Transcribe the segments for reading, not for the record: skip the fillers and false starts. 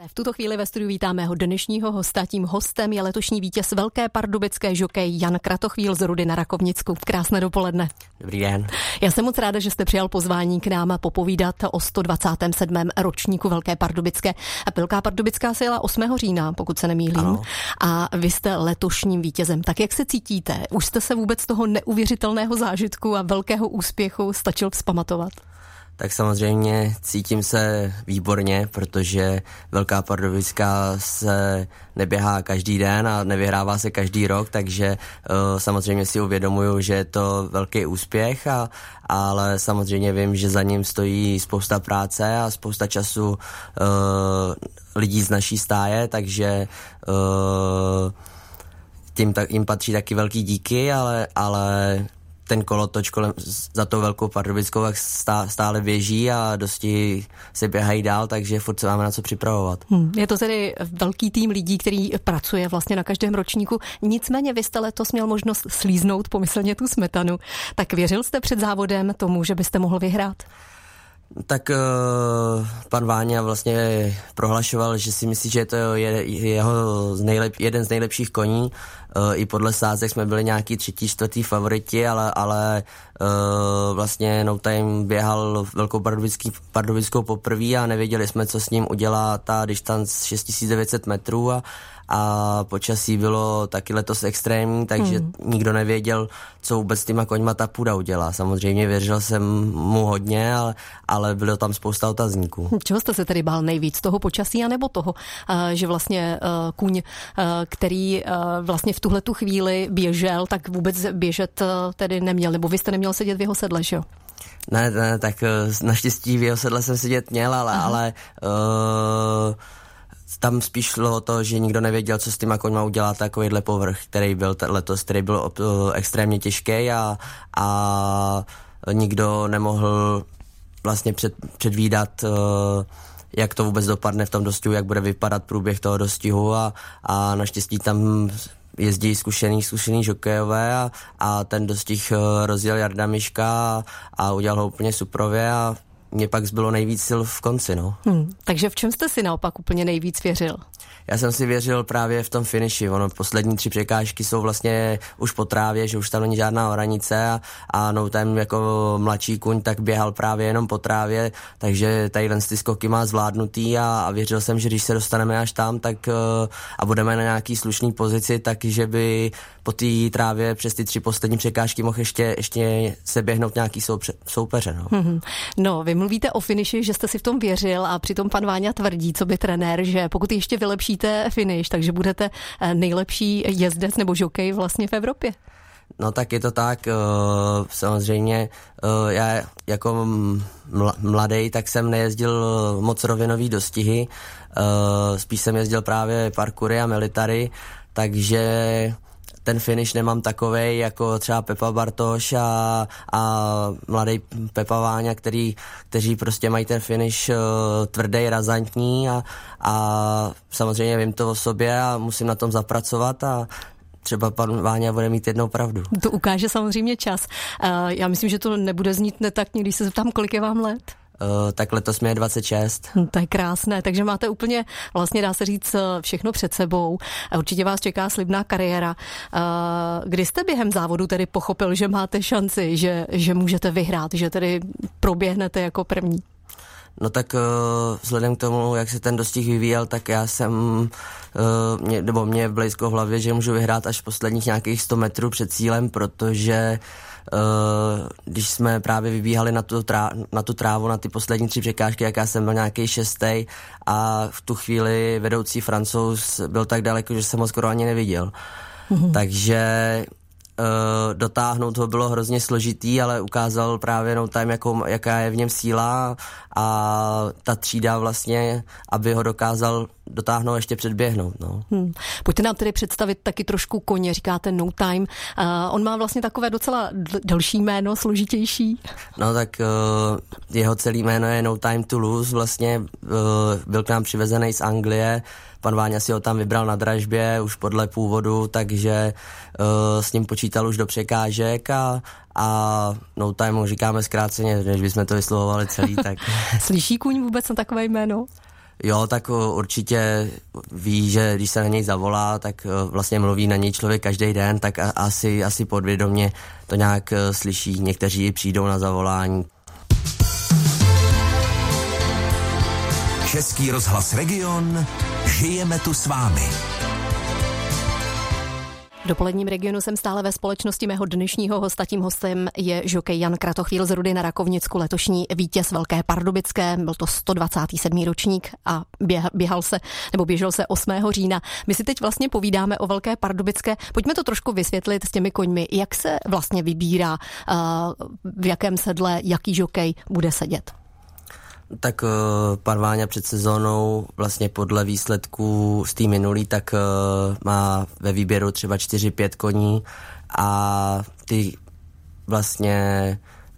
V tuto chvíli ve studiu vítáme mého dnešního hosta. Tím hostem je letošní vítěz Velké pardubické žokej Jan Kratochvíl z Rudy na Rakovnicku. Krásné dopoledne. Dobrý den. Já jsem moc ráda, že jste přijal pozvání k nám popovídat o 127. ročníku Velké pardubické. Velká pardubická se jela 8. října, pokud se nemýlím. Ano. A vy jste letošním vítězem. Tak jak se cítíte? Už jste se vůbec toho neuvěřitelného zážitku a velkého úspěchu stačil vzpamatovat? Tak samozřejmě cítím se výborně, protože Velká pardubická se neběhá každý den a nevyhrává se každý rok, takže samozřejmě si uvědomuju, že je to velký úspěch, ale samozřejmě vím, že za ním stojí spousta práce a spousta času lidí z naší stáje, takže jim patří taky velký díky, ale ten kolotoč za tou Velkou pardubickou stále běží a dosti se běhají dál, takže furt se máme na co připravovat. Je to tedy velký tým lidí, který pracuje vlastně na každém ročníku. Nicméně vy jste letos měl možnost slíznout pomyslně tu smetanu. Tak věřil jste před závodem tomu, že byste mohl vyhrát? Tak pan Váňa vlastně prohlašoval, že si myslí, že je to jeden z nejlepších koní. I podle sázek jsme byli nějaký 3., 4. favoriti, ale vlastně No Time běhal Velkou pardubickou poprvé a nevěděli jsme, co s ním udělá ta distanc 6900 metrů a počasí bylo taky letos extrémní, takže nikdo nevěděl, co vůbec s těma koňma ta půda udělá. Samozřejmě věřil jsem mu hodně, ale bylo tam spousta otazníků. Čeho jste se tedy bál nejvíc? Toho počasí anebo toho, že vlastně kůň, který vlastně v tuhletu chvíli běžel, tak vůbec běžet tedy neměl, nebo vy jste neměl sedět v jeho sedle, že jo? Ne, tak naštěstí v jeho sedle jsem sedět měl, ale tam spíš šlo o to, že nikdo nevěděl, co s těma koňma udělá takovýhle povrch, který byl letos, který byl extrémně těžký a nikdo nemohl vlastně předvídat, jak to vůbec dopadne v tom dostihu, jak bude vypadat průběh toho dostihu a naštěstí tam jezdí zkušený žokejové a ten dostih rozjel Jarda Miška a udělal ho úplně suprově a mě pak zbylo nejvíc sil v konci, no. Takže v čem jste si naopak úplně nejvíc věřil? Já jsem si věřil právě v tom finiši. Poslední 3 překážky jsou vlastně už po trávě, že už tam není žádná oranice a No Time jako mladší kuň tak běhal právě jenom po trávě, takže tadyhle ty skoky má zvládnutý a věřil jsem, že když se dostaneme až tam tak a budeme na nějaký slušný pozici, takže by po té trávě přes ty 3 poslední překážky mohl ještě se běhnout nějaký soupeře. No. No, vy mluvíte o finiši, že jste si v tom věřil a přitom pan Váňa tvrdí, co by trenér, že pokud ještě vylepšíte finish, takže budete nejlepší jezdec nebo žokej vlastně v Evropě. No tak je to tak, samozřejmě já jako mladý tak jsem nejezdil moc rovinový dostihy, spíš jsem jezdil právě parkoury a military, takže ten finish nemám takovej jako třeba Pepa Bartoš a mladý Pepa Váňa, kteří prostě mají ten finish tvrdý, razantní a samozřejmě vím to o sobě a musím na tom zapracovat a třeba pan Váňa bude mít jednou pravdu. To ukáže samozřejmě čas. Já myslím, že to nebude znít netaktně, když se zeptám, kolik je vám let? Tak letos mi je 26. To je krásné, takže máte úplně, vlastně dá se říct, všechno před sebou. Určitě vás čeká slibná kariéra. Kdy jste během závodu tedy pochopil, že máte šanci, že můžete vyhrát, že tedy proběhnete jako první? No tak vzhledem k tomu, jak se ten dostih vyvíjel, tak já jsem, mě blízko v hlavě, že můžu vyhrát až posledních nějakých 100 metrů před cílem, protože když jsme právě vybíhali na tu trávu, na ty poslední 3 překážky, jak já jsem byl nějaký 6. a v tu chvíli vedoucí Francouz byl tak daleko, že jsem ho skoro ani neviděl. Takže dotáhnout ho bylo hrozně složitý, ale ukázal právě No Time, jaká je v něm síla a ta třída vlastně, aby ho dokázal dotáhnout ještě předběhnout. No. Pojďte nám tedy představit taky trošku koně, říkáte No Time. On má vlastně takové docela delší jméno, složitější. No tak jeho celý jméno je No Time to Lose, vlastně byl k nám přivezený z Anglie. Pan Váňa si ho tam vybral na dražbě už podle původu, takže s ním počítal už do překážek a No Time říkáme zkráceně, než bychom to vyslovovali celý. Tak. Slyší kůň vůbec na takové jméno? Jo, tak určitě ví, že když se na něj zavolá, tak vlastně mluví na něj člověk každý den, tak asi podvědomě to nějak slyší. Někteří přijdou na zavolání. Český rozhlas Region, žijeme tu s vámi. V dopoledním Regionu jsem stále ve společnosti mého dnešního hosta. Tím hostem je žokej Jan Kratochvíl z Rudy na Rakovnicku, letošní vítěz Velké Pardubické. Byl to 127. ročník a běžel se 8. října. My si teď vlastně povídáme o Velké Pardubické. Pojďme to trošku vysvětlit s těmi koňmi. Jak se vlastně vybírá, v jakém sedle, jaký žokej bude sedět? Tak pan Váňa před sezónou vlastně podle výsledků z té minulý, tak má ve výběru třeba 4-5 koní a ty vlastně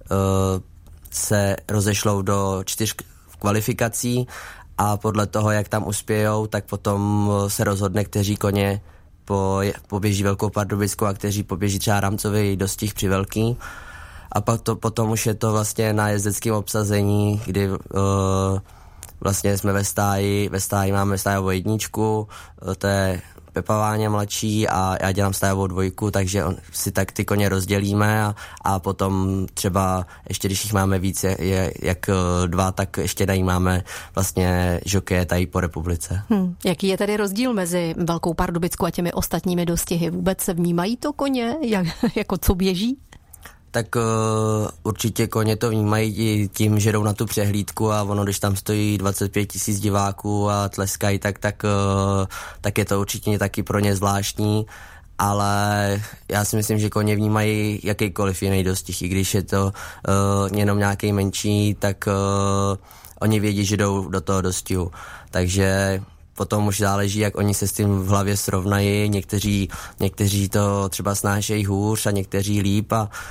se rozešlou do 4 kvalifikací a podle toho, jak tam uspějou, tak potom se rozhodne, kteří koně poběží Velkou Pardubickou a kteří poběží třeba rámcový dostih při velký. A potom už je to vlastně na jezdeckém obsazení, kdy vlastně jsme ve stáji máme stájovou jedničku, to je Pepa Váňa mladší a já dělám stájovou 2, takže si tak ty koně rozdělíme a potom třeba ještě, když jich máme víc jak 2, tak ještě najímáme vlastně žokeje tady po republice. Jaký je tedy rozdíl mezi Velkou Pardubickou a těmi ostatními dostihy? Vůbec se vnímají to koně, jako co běží? Tak určitě koně to vnímají i tím, že jdou na tu přehlídku a ono, když tam stojí 25 000 diváků a tleskají, tak je to určitě taky pro ně zvláštní, ale já si myslím, že koně vnímají jakýkoliv jiný dostih, i když je to jenom nějaký menší, tak oni vědí, že jdou do toho dostihu, takže potom už záleží, jak oni se s tím v hlavě srovnají. Někteří to třeba snášejí hůř a někteří líp,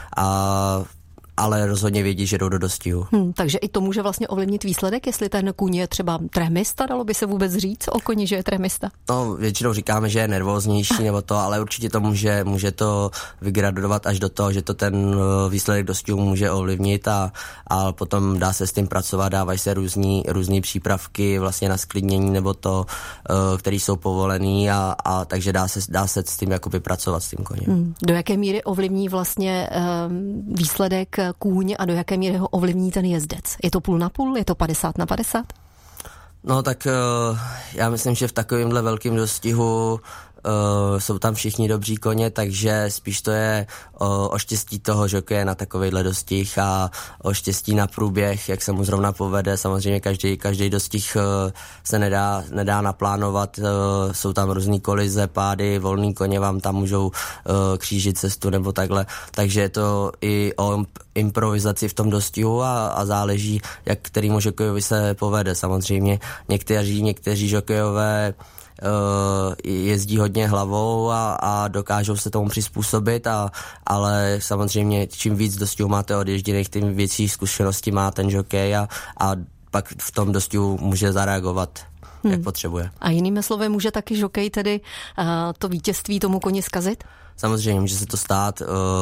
ale rozhodně vědí, že jdou do dostihu. Takže i to může vlastně ovlivnit výsledek, jestli ten kůň je třeba trémista, dalo by se vůbec říct o koni, že je trémista? No, většinou říkáme, že je nervóznější nebo to, ale určitě to může to vygradovat až do toho, že to ten výsledek dostihu může ovlivnit a potom dá se s tím pracovat, dávají se různý přípravky vlastně na sklidnění nebo to, které jsou povolený a takže dá se s tím jakoby pracovat s tím koněm. Do jaké míry ovlivní vlastně výsledek kůň a do jaké míry ho ovlivní ten jezdec? Je to 50/50? Je to 50/50? No tak já myslím, že v takovémhle velkém dostihu jsou tam všichni dobří koně, takže spíš to je o štěstí toho žokeje na takovejhle dostih a o štěstí na průběh, jak se mu zrovna povede. Samozřejmě každý dostih se nedá naplánovat, jsou tam různý kolize, pády, volný koně vám tam můžou křížit cestu nebo takhle, takže je to i o improvizaci v tom dostihu a záleží, jak kterýmu žokejovi se povede. Samozřejmě někteří žokejové jezdí hodně hlavou a dokážou se tomu přizpůsobit, ale samozřejmě čím víc dostihu máte odježděných, tím větší zkušenosti má ten žokej a pak v tom dostihu může zareagovat, jak potřebuje. A jinými slovy, může taky žokej tedy to vítězství tomu koni zkazit? Samozřejmě, může se to stát.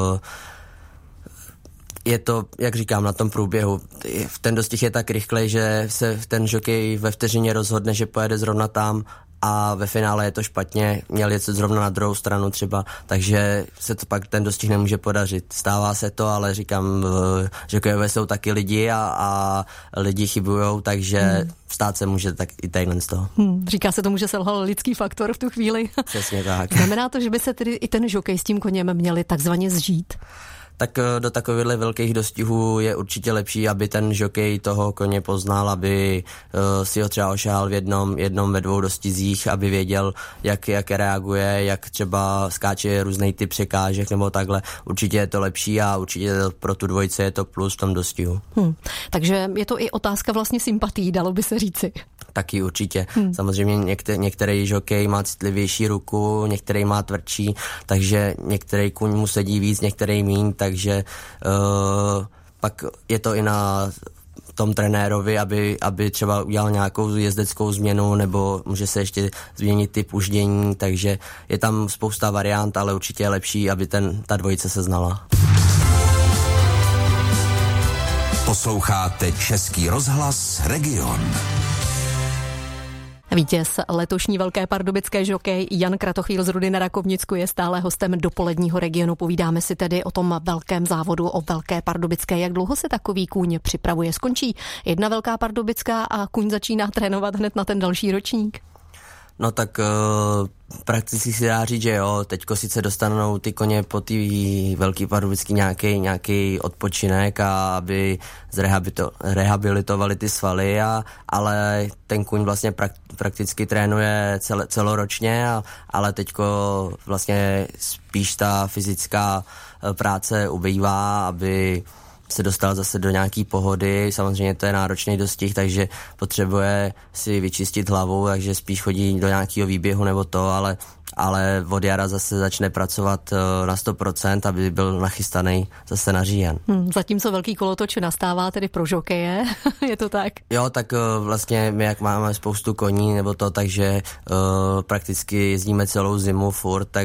Je to, jak říkám, na tom průběhu. Ten dostih je tak rychlej, že se ten žokej ve vteřině rozhodne, že pojede zrovna tam a ve finále je to špatně, měl jet zrovna na druhou stranu třeba, takže se to pak ten dostih nemůže podařit. Stává se to, ale říkám, žokejové jsou taky lidi a lidi chybujou, takže stát se může tak i tadyhle z toho. Říká se tomu, že selhal lidský faktor v tu chvíli. Přesně tak. Znamená to, že by se tedy i ten žokej s tím koněm měli takzvaně zžít? Tak do takovýchhle velkých dostihů je určitě lepší, aby ten žokej toho koně poznal, aby si ho třeba ošahal v jednom ve 2 dostizích, aby věděl, jak reaguje, jak třeba skáče různý typ překážek nebo takhle. Určitě je to lepší a určitě pro tu dvojice je to plus v tom dostihu. Takže je to i otázka vlastně sympatií, dalo by se říci. Taky určitě. Samozřejmě některý žokej má citlivější ruku, některý má tvrdší, takže některý kůň mu sedí víc, některý míň, takže pak je to i na tom trenérovi, aby třeba udělal nějakou jezdeckou změnu, nebo může se ještě změnit typ uždění, takže je tam spousta variant, ale určitě je lepší, aby ta dvojice se znala. Posloucháte Český rozhlas Region. Vítěz letošní Velké pardubické žokej Jan Kratochvíl z Rudy na Rakovnicku je stále hostem dopoledního regionu. Povídáme si tedy o tom velkém závodu, o Velké pardubické. Jak dlouho se takový kůň připravuje? Skončí jedna Velká pardubická a kůň začíná trénovat hned na ten další ročník? No tak prakticky si dá říct, že jo, teďko sice dostanou ty koně po té Velký pardubický nějaký odpočinek a aby rehabilitovali ty svaly, ale ten kůň vlastně prakticky trénuje celoročně, ale teďko vlastně spíš ta fyzická práce ubývá, aby se dostal zase do nějaký pohody. Samozřejmě to je náročný dostih, takže potřebuje si vyčistit hlavu, takže spíš chodí do nějakého výběhu nebo to, ale od jara zase začne pracovat na 100%, aby byl nachystaný zase na říjen. Zatímco velký kolotoč nastává tedy pro žokeje, je to tak? Jo, tak vlastně my jak máme spoustu koní nebo to, takže prakticky jezdíme celou zimu furt, tak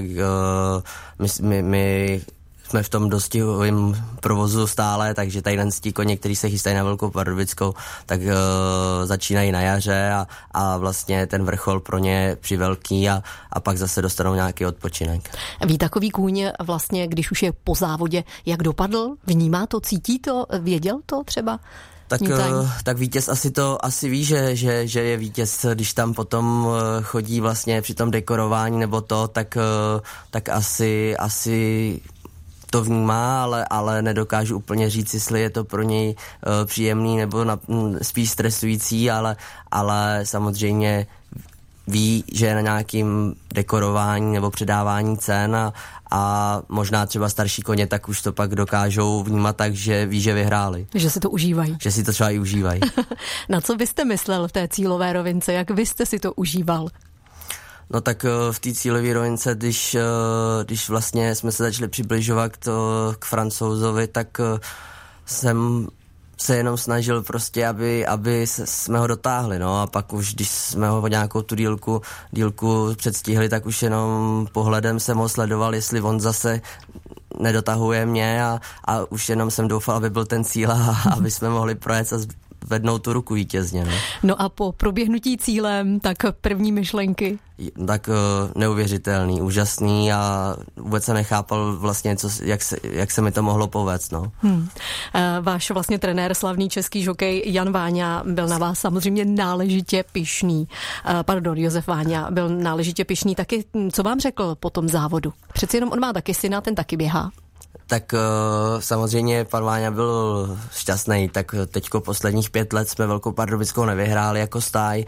my jsme v tom dostihovém provozu stále, takže tady ty koně, kteří se chystají na Velkou pardubickou, tak začínají na jaře a vlastně ten vrchol pro ně je přivelký a pak zase dostanou nějaký odpočinek. Ví takový kůň vlastně, když už je po závodě, jak dopadl? Vnímá to, cítí to, věděl to třeba? Tak vítěz asi ví, že je vítěz, když tam potom chodí vlastně při tom dekorování nebo to, tak asi to vnímá, ale nedokážu úplně říct, jestli je to pro něj příjemný nebo spíš stresující, ale samozřejmě ví, že je na nějakým dekorování nebo předávání cen a možná třeba starší koně tak už to pak dokážou vnímat tak, že ví, že vyhráli. Že si to užívají. Že si to třeba i užívají. Na co byste myslel v té cílové rovince? Jak byste si to užíval? No tak v té cílové rovince, když vlastně jsme se začali přibližovat k Francouzovi, tak jsem se jenom snažil prostě, aby jsme ho dotáhli, no a pak už, když jsme ho nějakou tu dílku předstihli, tak už jenom pohledem jsem ho sledoval, jestli on zase nedotahuje mě a už jenom jsem doufal, aby byl ten cíl a aby jsme mohli projet a vednou tu ruku vítězně. No a po proběhnutí cílem, tak první myšlenky? Tak neuvěřitelný, úžasný a vůbec jsem nechápal vlastně, jak se mi to mohlo povést. No. Váš vlastně trenér, slavný český žokej Jan Váňa, byl na vás samozřejmě náležitě pyšný. Josef Váňa byl náležitě pyšný. Taky, co vám řekl po tom závodu? Přeci jenom on má taky syna, ten taky běhá. Tak samozřejmě pan Váňa byl šťastný, tak teďko posledních 5 let jsme Velkou pardubickou nevyhráli jako stáj,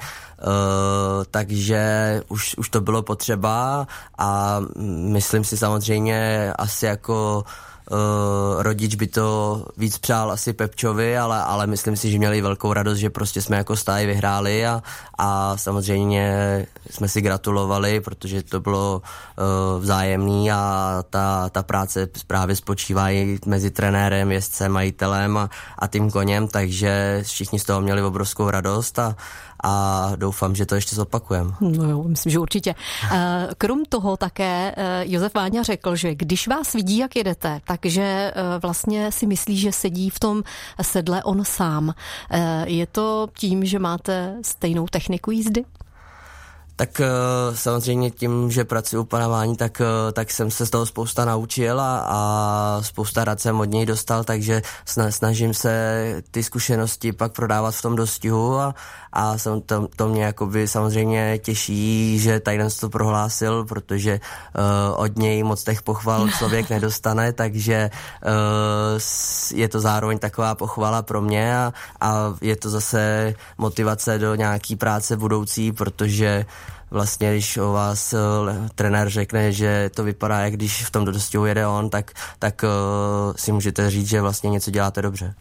takže už to bylo potřeba a myslím si samozřejmě asi jako rodič by to víc přál asi Pepčovi, ale myslím si, že měli velkou radost, že prostě jsme jako stáj vyhráli a samozřejmě jsme si gratulovali, protože to bylo vzájemný a ta práce právě spočívá i mezi trenérem, jezdcem, majitelem a tím koněm, takže všichni z toho měli obrovskou radost a doufám, že to ještě zopakujeme. No jo, myslím, že určitě. Krom toho také Josef Váňa řekl, že když vás vidí, jak jedete, takže vlastně si myslí, že sedí v tom sedle on sám. Je to tím, že máte stejnou techniku jízdy? Tak samozřejmě tím, že pracuji u pana Váni, tak jsem se z toho spousta naučil a spousta rad jsem od něj dostal, takže snažím se ty zkušenosti pak prodávat v tom dostihu a to mě jakoby samozřejmě těší, že tady to prohlásil, protože od něj moc těch pochval člověk nedostane, takže je to zároveň taková pochvala pro mě a je to zase motivace do nějaký práce budoucí, protože vlastně, když o vás trenér řekne, že to vypadá, jak když v tom dostihu jede on, tak si můžete říct, že vlastně něco děláte dobře.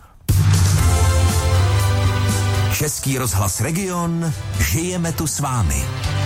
Český rozhlas Region, žijeme tu s vámi.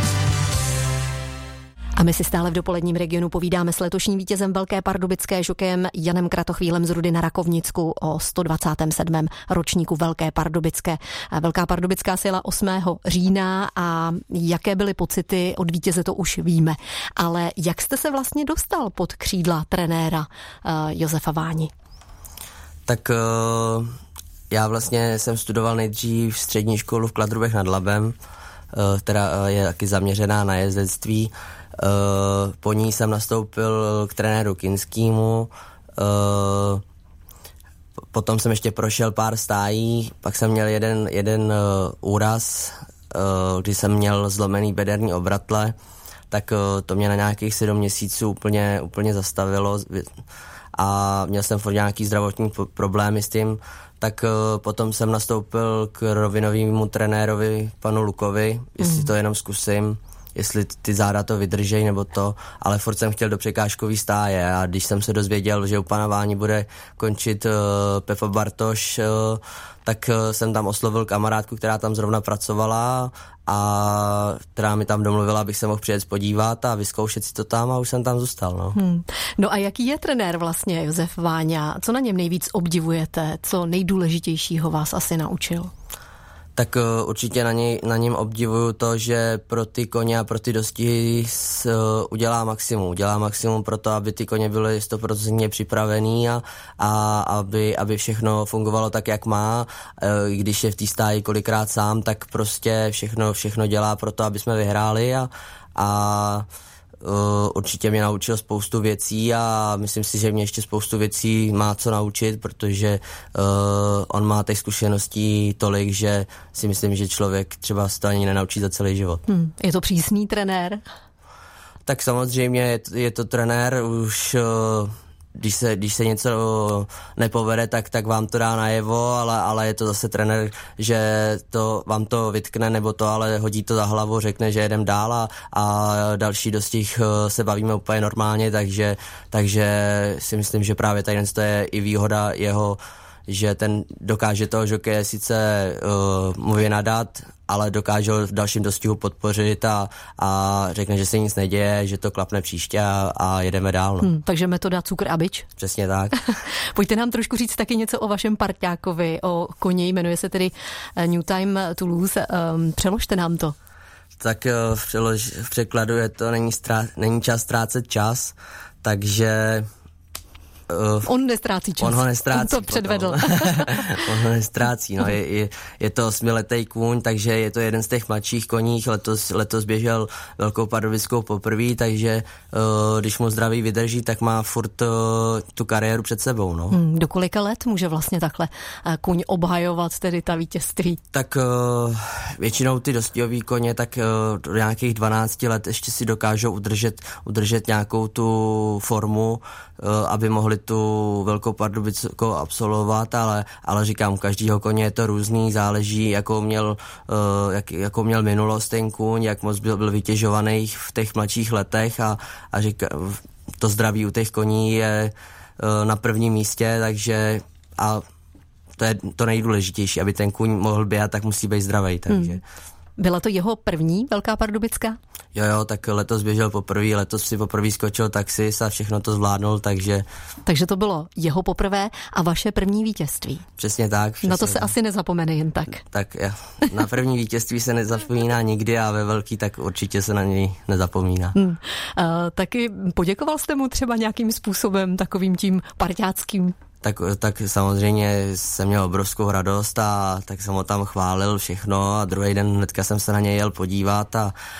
A my si stále v dopoledním regionu povídáme s letošním vítězem Velké pardubické žokejem Janem Kratochvílem z Rudy na Rakovnicku o 127. ročníku Velké pardubické. Velká pardubická se jela 8. října a jaké byly pocity od vítěze, to už víme. Ale jak jste se vlastně dostal pod křídla trenéra Josefa Váni? Tak já vlastně jsem studoval nejdřív střední školu v Kladrubech nad Labem, která je taky zaměřená na jezdectví. Po ní jsem nastoupil k trenéru Kinskýmu, potom jsem ještě prošel pár stájí, pak jsem měl jeden úraz, kdy jsem měl zlomený bederní obratle, tak to mě na nějakých 7 měsíců úplně zastavilo a měl jsem furt nějaký zdravotní problémy s tím, tak potom jsem nastoupil k rovinovému trenérovi, panu Lukovi, jestli to jenom zkusím, jestli ty záda to vydržej nebo to, ale furt jsem chtěl do překážkový stáje a když jsem se dozvěděl, že u pana Váni bude končit Pepa Bartoš, tak jsem tam oslovil kamarádku, která tam zrovna pracovala a která mi tam domluvila, abych se mohl přijet podívat a vyzkoušet si to tam a už jsem tam zůstal. No. No a jaký je trenér vlastně Josef Váňa? Co na něm nejvíc obdivujete? Co nejdůležitějšího vás asi naučil? Tak určitě na něm obdivuju to, že pro ty koně a pro ty dostihy udělá maximum. Udělá maximum pro to, aby ty koně byly 100% připravený a aby všechno fungovalo tak, jak má. Když je v té stáji kolikrát sám, tak prostě všechno dělá pro to, aby jsme vyhráli a určitě mě naučil spoustu věcí a myslím si, že mě ještě spoustu věcí má co naučit, protože on má těch zkušeností tolik, že si myslím, že člověk třeba se to ani nenaučí za celý život. Je to přísný trenér? Tak samozřejmě je to trenér už... Když se něco nepovede, tak vám to dá najevo, ale je to zase trenér, že vám to vytkne nebo to, ale hodí to za hlavu, řekne, že jedem dál a další dostih se bavíme úplně normálně, takže si myslím, že právě tady to je i výhoda jeho, že ten dokáže toho žokeje sice mu nadat, ale dokáže ho v dalším dostihu podpořit a řekne, že se nic neděje, že to klapne příště a jedeme dál. No. Takže metoda cukr a bič? Přesně tak. Pojďte nám trošku říct taky něco o vašem parťákovi, o koni, jmenuje se tedy New Time Toulouse. Přeložte nám to. Tak v překladu je to není čas ztrácet čas, takže... On nestrácí čas. On ho nestrácí. On to předvedl. On ho nestrácí. No. Je to 8letý kůň, takže je to jeden z těch mladších koních. Letos běžel Velkou Pardubickou poprvé, takže když mu zdraví vydrží, tak má furt tu kariéru před sebou. No. Do kolika let může vlastně takhle kůň obhajovat tedy ta vítězství? Tak většinou ty dostihový koně tak do nějakých 12 let ještě si dokážou udržet nějakou tu formu, aby mohli tu Velkou Pardubickou absolvovat, ale říkám, u každého koně je to různý, záleží, jakou měl minulost ten kůň, jak moc byl vytěžovaný v těch mladších letech a to zdraví u těch koní je na prvním místě, takže a to je to nejdůležitější, aby ten kůň mohl běhat, tak musí být zdravý, takže... Byla to jeho první Velká Pardubická? Jo, tak letos běžel poprvé, letos si poprvé skočil taxis a všechno to zvládnul, takže... Takže to bylo jeho poprvé a vaše první vítězství. Přesně tak. Na to se asi nezapomene jen tak. Tak na první vítězství se nezapomíná nikdy a ve velký tak určitě se na něj nezapomíná. Taky poděkoval jste mu třeba nějakým způsobem, takovým tím parťáckým? Tak samozřejmě jsem měl obrovskou radost a tak jsem ho tam chválil všechno a druhý den hnedka jsem se na něj jel podívat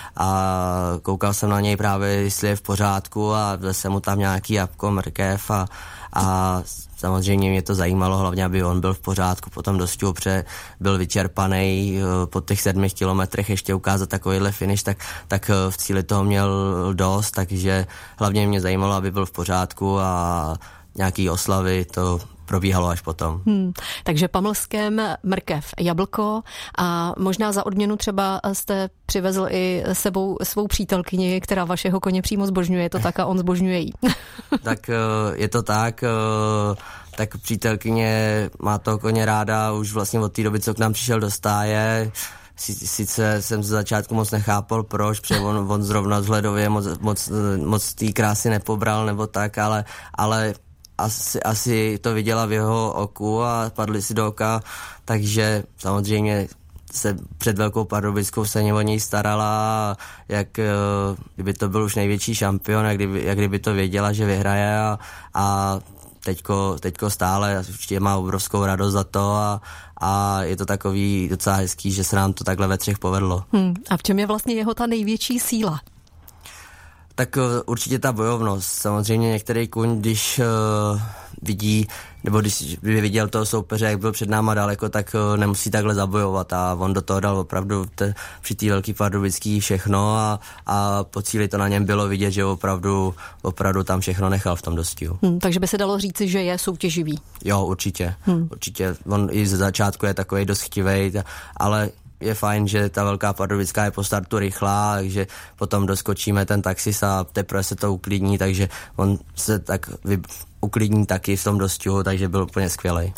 a koukal jsem na něj právě, jestli je v pořádku a dal jsem mu tam nějaký jabko, mrkev a samozřejmě mě to zajímalo, hlavně aby on byl v pořádku po tom dostihu, protože byl vyčerpaný po těch 7 kilometrech ještě ukázat takovýhle finish, tak v cíli toho měl dost, takže hlavně mě zajímalo, aby byl v pořádku a nějaký oslavy, to probíhalo až potom. Takže pamlskem mrkev, jablko a možná za odměnu třeba jste přivezl i sebou svou přítelkyni, která vašeho koně přímo zbožňuje, to tak a on zbožňuje jí. Tak je to tak, tak přítelkyně má toho koně ráda už vlastně od té doby, co k nám přišel do stáje. Sice jsem z začátku moc nechápal proč, protože on zrovna vzhledově moc té krásy nepobral nebo tak, ale asi to viděla v jeho oku a padly si do oka, takže samozřejmě se před Velkou Pardubickou se o něj starala, jak kdyby to byl už největší šampion, jak kdyby to věděla, že vyhraje a teďko stále, určitě má obrovskou radost za to a je to takový docela hezký, že se nám to takhle ve třech povedlo. A v čem je vlastně jeho ta největší síla? Tak určitě ta bojovnost. Samozřejmě některý kuň, když vidí, nebo když by viděl toho soupeře, jak byl před náma daleko, tak nemusí takhle zabojovat a on do toho dal opravdu při té velký pardubický všechno a po cíli to na něm bylo vidět, že opravdu tam všechno nechal v tom dostihu. Takže by se dalo říci, že je soutěživý. Jo, určitě. Určitě. On i ze začátku je takový dost chtivej, ale je fajn, že ta velká pardubická je po startu rychlá, takže potom doskočíme ten taxis a teprve se to uklidní, takže on se tak uklidní taky v tom dostihu, takže byl úplně skvělej.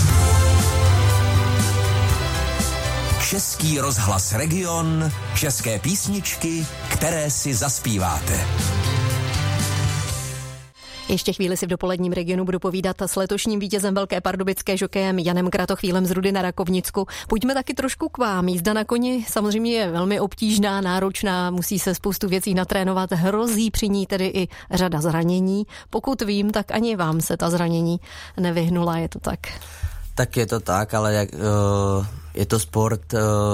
Český rozhlas Region, české písničky, které si zaspíváte. Ještě chvíli si v dopoledním Regionu budu povídat s letošním vítězem Velké pardubické žokejem Janem Kratochvílem z Rudy na Rakovnicku. Pojďme taky trošku k vám. Jízda na koni samozřejmě je velmi obtížná, náročná, musí se spoustu věcí natrénovat, hrozí při ní tedy i řada zranění. Pokud vím, tak ani vám se ta zranění nevyhnula, je to tak? Tak je to tak, ale je to sport,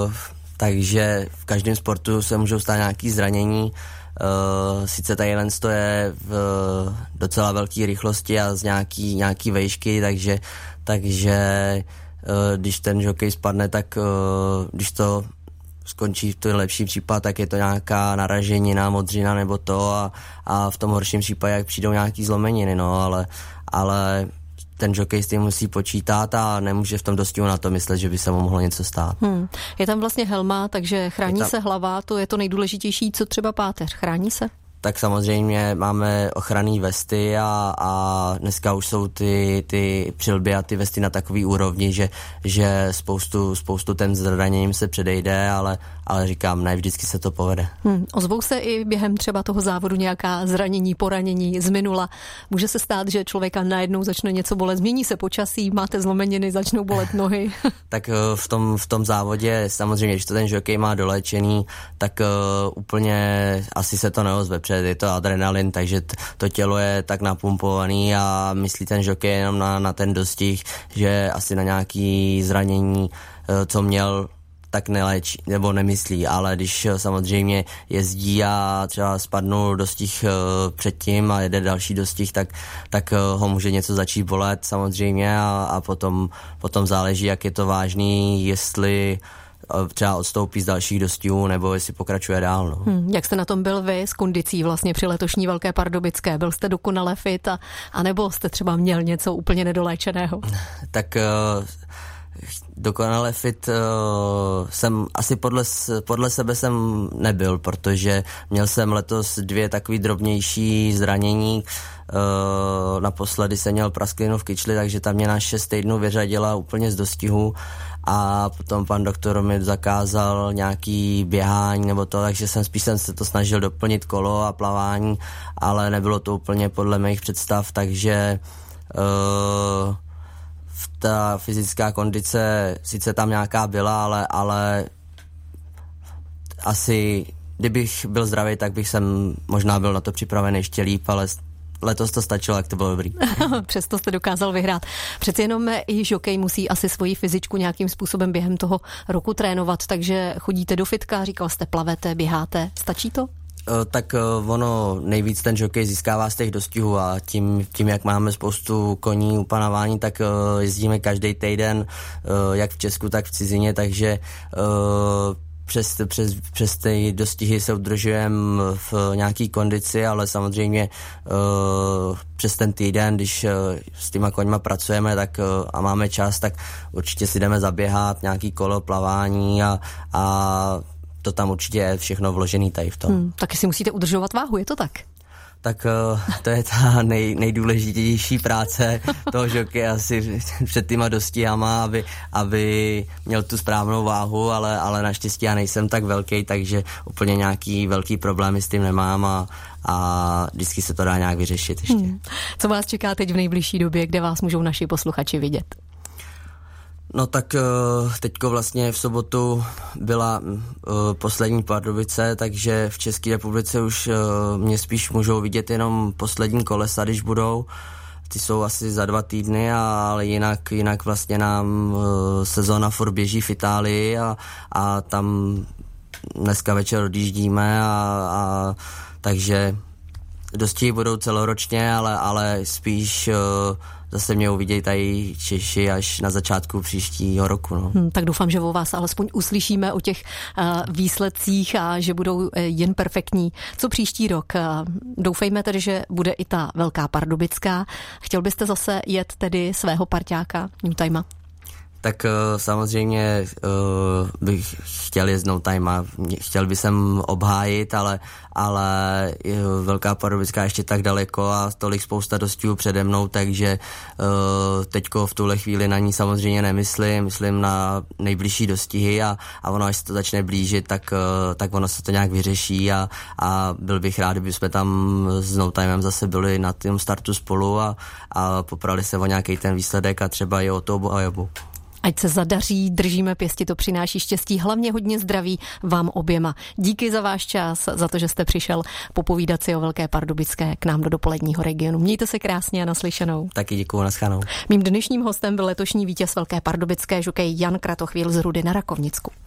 takže v každém sportu se můžou stát nějaký zranění. Sice tadyhle je v docela velké rychlosti a z nějaký vejšky, takže když ten žokej spadne, tak když to skončí v ten lepší případ, tak je to nějaká naraženina, modřina nebo to a v tom horším případě jak přijdou nějaký zlomeniny, ale ten žokej s tím musí počítat a nemůže v tom dostihu na to myslet, že by se mu mohlo něco stát. Je tam vlastně helma, takže chrání se hlava, to je to nejdůležitější, co třeba páteř, chrání se? Tak samozřejmě máme ochranné vesty a dneska už jsou ty přilby a ty vesty na takový úrovni, že spoustu ten zraněním se předejde, ale říkám, ne vždycky se to povede. Ozvou se i během třeba toho závodu nějaká zranění, poranění z minula? Může se stát, že člověka najednou začne něco bolet, změní se počasí, máte zlomeniny, začnou bolet nohy? Tak v tom závodě samozřejmě, když to ten žokej má doléčený, tak úplně asi se to neozve, protože je to adrenalin, takže to tělo je tak napumpovaný a myslí ten žokej jenom na ten dostih, že asi na nějaký zranění, co měl, tak neléčí, nebo nemyslí, ale když samozřejmě jezdí a třeba spadnul dostih předtím a jede další dostih, tak ho může něco začít bolet samozřejmě a potom záleží, jak je to vážný, jestli třeba odstoupí z dalších dostihů, nebo jestli pokračuje dál. No. Jak jste na tom byl vy s kondicí vlastně při letošní Velké pardubické? Byl jste dokonale fit a nebo jste třeba měl něco úplně nedoléčeného? Tak dokonale fit jsem asi podle sebe jsem nebyl, protože měl jsem letos 2 takový drobnější zranění. Naposledy jsem měl prasklinu v kyčli, takže tam mě na 6 týdnů vyřadila úplně z dostihu a potom pan doktor mi zakázal nějaký běhání nebo to, takže jsem se to snažil doplnit kolo a plavání, ale nebylo to úplně podle mých představ, takže ta fyzická kondice sice tam nějaká byla, ale asi kdybych byl zdravý, tak bych jsem možná byl na to připravený ještě líp, ale letos to stačilo, jak to bylo dobrý. Přesto jste dokázal vyhrát. Přeci jenom i žokej musí asi svoji fyzičku nějakým způsobem během toho roku trénovat, takže chodíte do fitka, říkal jste, plavete, běháte, stačí to? Tak ono nejvíc ten žokej získává z těch dostihů a tím, jak máme spoustu koní upanování, tak jezdíme každý týden, jak v Česku, tak v cizině, takže přes ty dostihy se udržujeme v nějaký kondici, ale samozřejmě přes ten týden, když s těma koňma pracujeme tak, a máme čas, tak určitě si jdeme zaběhat, nějaký kolo, plavání a to tam určitě je všechno vložený tady v tom. Taky si musíte udržovat váhu, je to tak? Tak to je ta nejdůležitější práce toho žokeje asi před týma dostihama, aby měl tu správnou váhu, ale naštěstí já nejsem tak velký, takže úplně nějaký velký problémy s tím nemám a vždycky se to dá nějak vyřešit ještě. Co vás čeká teď v nejbližší době, kde vás můžou naši posluchači vidět? No tak teďko vlastně v sobotu byla poslední Pardubice, takže v České republice už mě spíš můžou vidět jenom poslední kolesa, když budou. ty jsou asi za 2 týdny, ale jinak vlastně nám sezóna furt běží v Itálii a tam dneska večer odjíždíme a takže dostihy budou celoročně, ale spíš zase mě uvidějí tady Češi až na začátku příštího roku. No. Tak doufám, že o vás alespoň uslyšíme o těch výsledcích a že budou jen perfektní. Co příští rok? Doufejme tedy, že bude i ta Velká Pardubická. Chtěl byste zase jet tedy svého parťáka New Timea? Tak samozřejmě bych chtěl jet No Timea, chtěl bych sem obhájit, ale Velká Pardubická ještě tak daleko a tolik spousta dostihů přede mnou, takže teďko v tuhle chvíli na ní samozřejmě myslím na nejbližší dostihy a ono, až se to začne blížit, tak ono se to nějak vyřeší a byl bych rád, kdyby jsme tam s No Timem zase byli na tom startu spolu a poprali se o nějaký ten výsledek a třeba i o to obhajobu. Ať se zadaří, držíme pěsti, to přináší štěstí, hlavně hodně zdraví vám oběma. Díky za váš čas, za to, že jste přišel popovídat si o Velké Pardubické k nám do dopoledního regionu. Mějte se krásně a naslyšenou. Taky děkuju, naschanou. Mým dnešním hostem byl letošní vítěz Velké Pardubické, žokej Jan Kratochvíl z Rudy na Rakovnicku.